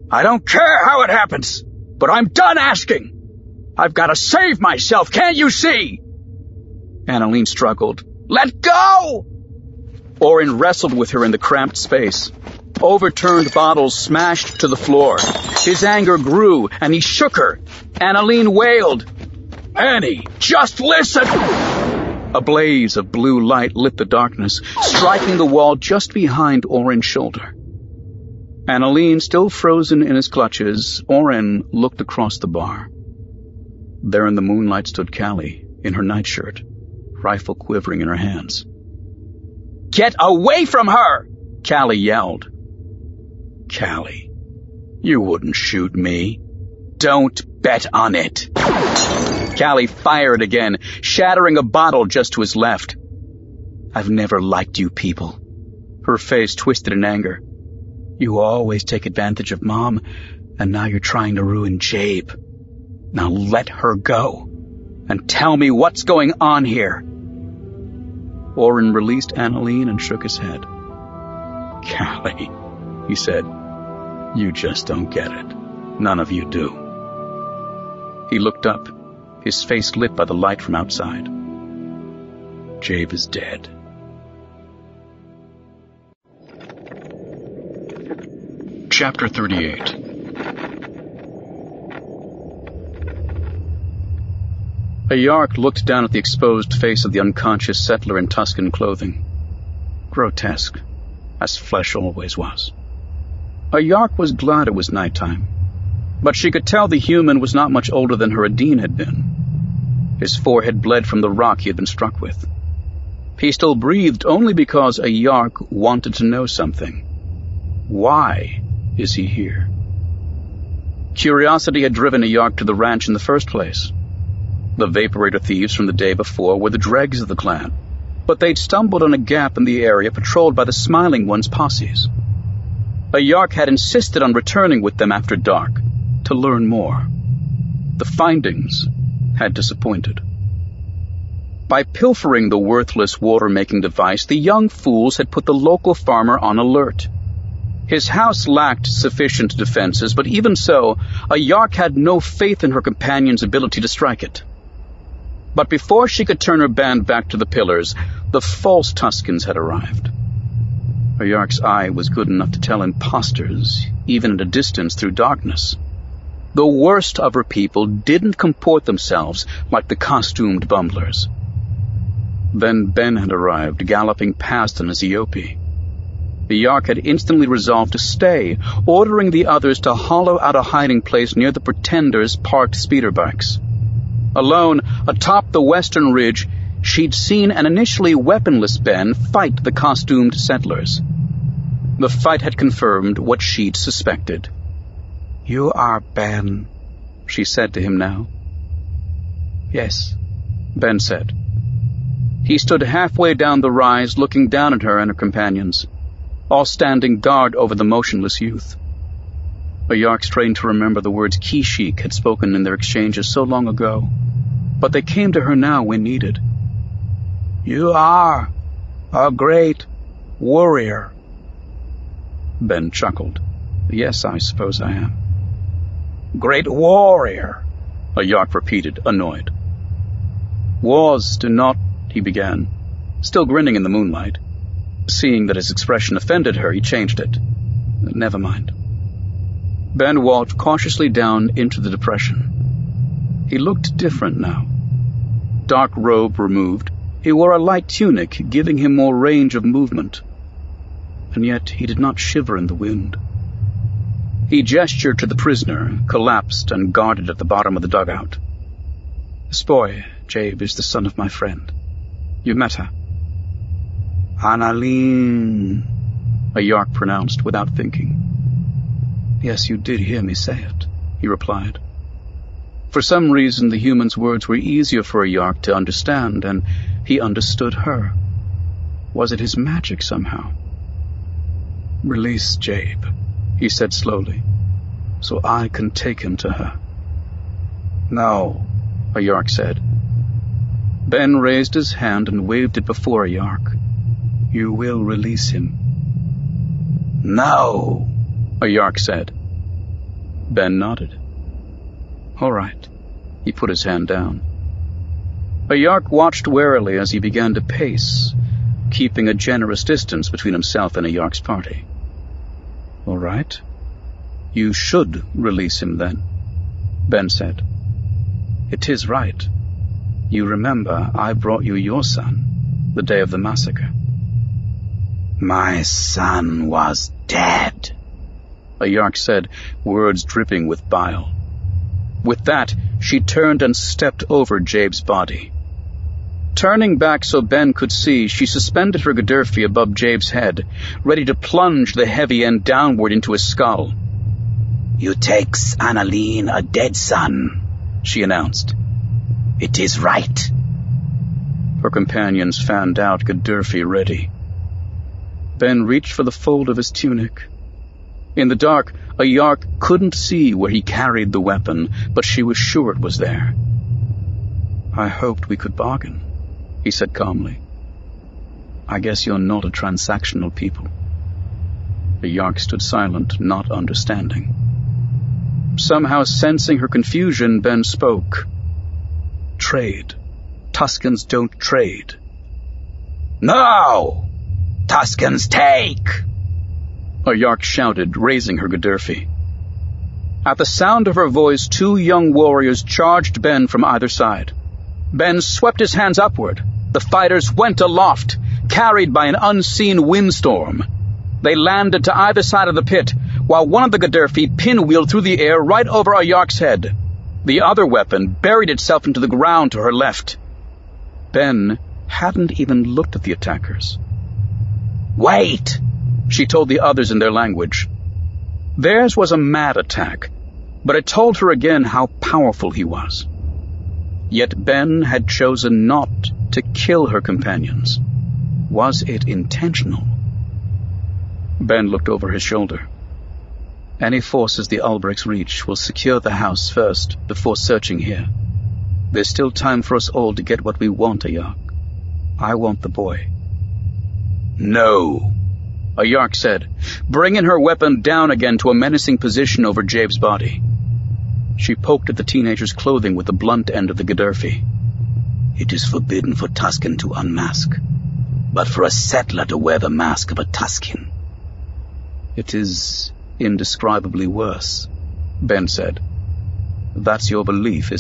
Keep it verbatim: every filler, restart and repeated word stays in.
I don't care how it happens, but I'm done asking. I've got to save myself, can't you see? Annalene struggled. Let go! Orin wrestled with her in the cramped space. Overturned bottles smashed to the floor. His anger grew, and he shook her. Annalene wailed. Annie, just listen! A blaze of blue light lit the darkness, striking the wall just behind Orin's shoulder. Annalene, still frozen in his clutches, Orin looked across the bar. There in the moonlight stood Callie, in her nightshirt, rifle quivering in her hands. Get away from her! Callie yelled. Callie, you wouldn't shoot me. Don't bet on it. Callie fired again, shattering a bottle just to his left. I've never liked you people. Her face twisted in anger. You always take advantage of Mom, and now you're trying to ruin Jabe. Now let her go, and tell me what's going on here. Orin released Annalene and shook his head. Callie, he said, you just don't get it. None of you do. He looked up, his face lit by the light from outside. Jabe is dead. Chapter thirty-eight. Ayark looked down at the exposed face of the unconscious settler in Tuscan clothing. Grotesque, as flesh always was. Ayark was glad it was nighttime, but she could tell the human was not much older than her Adine had been. His forehead bled from the rock he had been struck with. He still breathed only because Ayark wanted to know something. Why is he here? Curiosity had driven Ayark to the ranch in the first place. The vaporator thieves from the day before were the dregs of the clan, but they'd stumbled on a gap in the area patrolled by the Smiling One's posses. Ayark had insisted on returning with them after dark to learn more. The findings had disappointed. By pilfering the worthless water-making device, the young fools had put the local farmer on alert. His house lacked sufficient defenses, but even so, Ayark had no faith in her companion's ability to strike it. But before she could turn her band back to the pillars, the false Tuscans had arrived. Ayark's eye was good enough to tell impostors, even at a distance through darkness. The worst of her people didn't comport themselves like the costumed bumblers. Then Ben had arrived, galloping past on his Eope. Ayark had instantly resolved to stay, ordering the others to hollow out a hiding place near the pretenders' parked speeder bikes. Alone, atop the western ridge, she'd seen an initially weaponless Ben fight the costumed settlers. The fight had confirmed what she'd suspected. You are Ben, she said to him now. Yes, Ben said. He stood halfway down the rise, looking down at her and her companions, all standing guard over the motionless youth. Ayark strained to remember the words Keshik had spoken in their exchanges so long ago, but they came to her now when needed. You are a great warrior. Ben chuckled. Yes, I suppose I am. Great warrior, Ayark repeated, annoyed. Wars do not, he began, still grinning in the moonlight. Seeing that his expression offended her, he changed it. Never mind. Ben walked cautiously down into the depression. He looked different now. Dark robe removed, he wore a light tunic, giving him more range of movement. And yet he did not shiver in the wind. He gestured to the prisoner, collapsed and guarded at the bottom of the dugout. This boy, Jabe, is the son of my friend. You met her. Annalene, Ayark pronounced without thinking. Yes, you did hear me say it, he replied. For some reason, the human's words were easier for Ayark to understand, and he understood her. Was it his magic somehow? Release Jabe, he said slowly, so I can take him to her. No, Ayark said. Ben raised his hand and waved it before Ayark. You will release him. No, Ayark said. Ben nodded. All right. He put his hand down. Ayark watched warily as he began to pace, keeping a generous distance between himself and Ayark's party. All right. You should release him then, Ben said. It is right. You remember I brought you your son, the day of the massacre. My son was dead, Ayark said, words dripping with bile. With that, she turned and stepped over Jabe's body. Turning back so Ben could see, she suspended her Gadurfi above Jabe's head, ready to plunge the heavy end downward into his skull. You takes Annalene a dead son, she announced. It is right. Her companions fanned out Gadurfi ready. Ben reached for the fold of his tunic. In the dark, Ayark couldn't see where he carried the weapon, but she was sure it was there. I hoped we could bargain, he said calmly. I guess you're not a transactional people. Ayark stood silent, not understanding. Somehow sensing her confusion, Ben spoke. Trade. Tuskens don't trade. No! Tuskens take! Ayark shouted, raising her Gadurfi. At the sound of her voice, two young warriors charged Ben from either side. Ben swept his hands upward. The fighters went aloft, carried by an unseen windstorm. They landed to either side of the pit, while one of the Gadurfi pinwheeled through the air right over Ayark's head. The other weapon buried itself into the ground to her left. Ben hadn't even looked at the attackers. Wait! She told the others in their language. Theirs was a mad attack, but it told her again how powerful he was. Yet Ben had chosen not to kill her companions. Was it intentional? Ben looked over his shoulder. Any forces the Ulbrichs reach will secure the house first before searching here. There's still time for us all to get what we want, Ayark. I want the boy. No, Ayark said, bringing her weapon down again to a menacing position over Jabe's body. She poked at the teenager's clothing with the blunt end of the Gadurfi. It is forbidden for Tusken to unmask, but for a settler to wear the mask of a Tusken. It is indescribably worse, Ben said. That's your belief, isn't it?